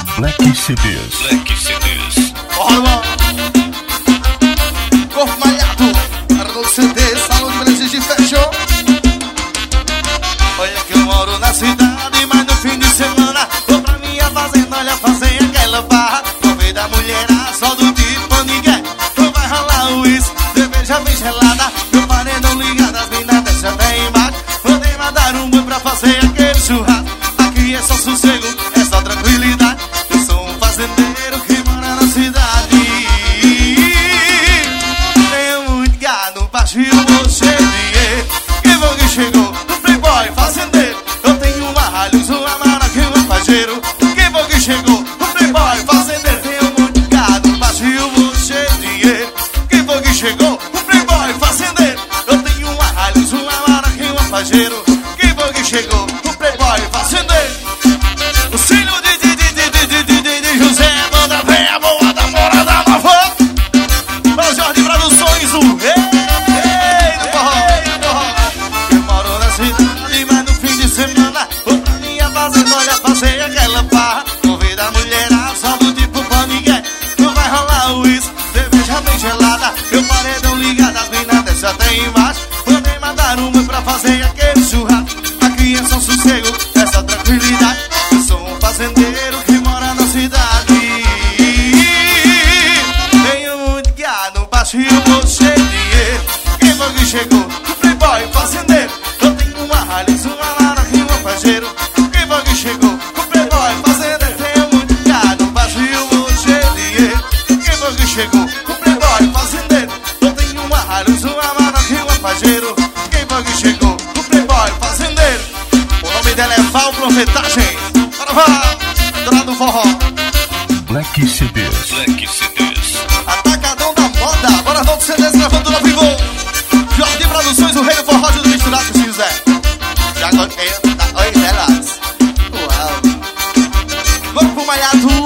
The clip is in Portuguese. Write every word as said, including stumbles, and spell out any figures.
Black C Ds. Black C Ds. Bora, irmão. Corpo malhado, Arnold C D, salão de beleza de fashion. Olha que eu moro na cidade, mas no fim de semana vou pra minha fazenda, olha, fazer aquela barra. Convido a mulherada, só do tipo ninguém. Não vai rolar o uísque, cerveja bem gelada. Meu paredão ligado, as minas descem até embaixo. Podem mandar um boi pra fazer aquele churrasco. Aqui é só sossego, é só tranquilidade. Eu sou um fazendeiro que mora na cidade. Tenho muito gado, baixinho, vou cheio de dinheiro. Quem foi que chegou? O playboy fazendeiro. Eu tenho uma ralhos, uma maraca e um fajeiro. Quem foi que chegou? O playboy fazendeiro. Tenho muito gado, baixinho, vou cheio de dinheiro. Quem foi que chegou? O playboy fazendeiro. Eu tenho uma ralhos, uma maraca e um fajeiro. Quem foi que chegou? O playboy fazendeiro. O filho de, de, de, de, de, de, de, de, de José, manda véia boa da morada nova. Para o Jorge Produções, o rei do forró. Eu moro na cidade, mas no fim de semana vou pra minha fazenda, olha, fazer aquela barra. Convida a mulherada, só do tipo pra ninguém. Não vai rolar o uísque, cerveja bem gelada. Meu paredão ligado, as minas descem até embaixo. Podem mandar uma pra fazer aquele churrasco. Aqui é só sossego, é só tranquilidade. Eu sou um fazendeiro que mora na cidade. Tenho muito gado, baixinho, vou cheio de dinheiro. Quem foi que chegou? O playboy fazendeiro. Eu tenho uma ralhos, uma lara e um fajeiro. Quem foi que chegou? O playboy fazendeiro. Tenho muito gado, baixinho, vou cheio de dinheiro. Quem foi que chegou? O playboy fazendeiro. Eu tenho uma ralhos, uma lara e um fajeiro. Quem foi que chegou? O playboy fazendeiro. O nome dela é Val Profetagem. Para Val, dona do forró. Black C Ds. Black C Ds. Atacadão da moda, bora volta C Ds gravando no vivo. Jorge Produções, o rei do forró, tudo misturado com o José. Já gostei, tá? Oi, delas. Uau. Vamos pro malhado.